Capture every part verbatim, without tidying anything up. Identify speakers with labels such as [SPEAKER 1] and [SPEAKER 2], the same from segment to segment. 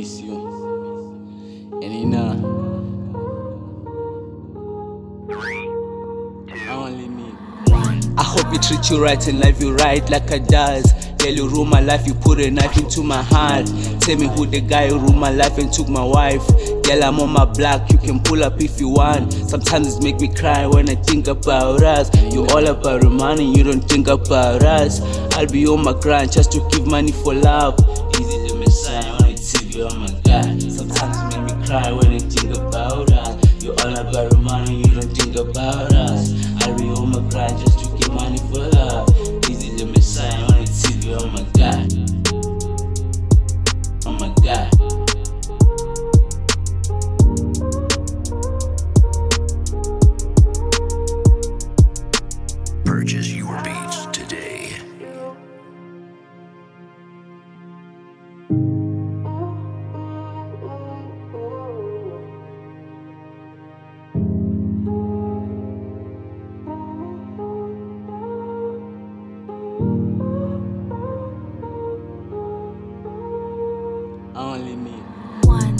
[SPEAKER 1] miss you. And you know, I only need.
[SPEAKER 2] I hope he treat you right and life you right like I does. Girl, you rule my life, you put a knife into my heart. Tell me who the guy who ruled my life and took my wife. Girl, I'm on my block, you can pull up if you want. Sometimes it make me cry when I think about us. You all about the money, you don't think about us. I'll be on my grind just to give money for love. Easy to miss sign when I T V, oh my god. Sometimes it make me cry when I think about us. You all about the money, you don't think about us. I'll be on my grind just to give money for love. Easy to miss sign when I T V, oh my god. Oh my god.
[SPEAKER 3] Purchase your beats today.
[SPEAKER 1] I only need.
[SPEAKER 4] One.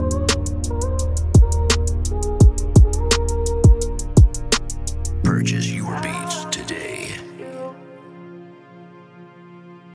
[SPEAKER 3] Purchase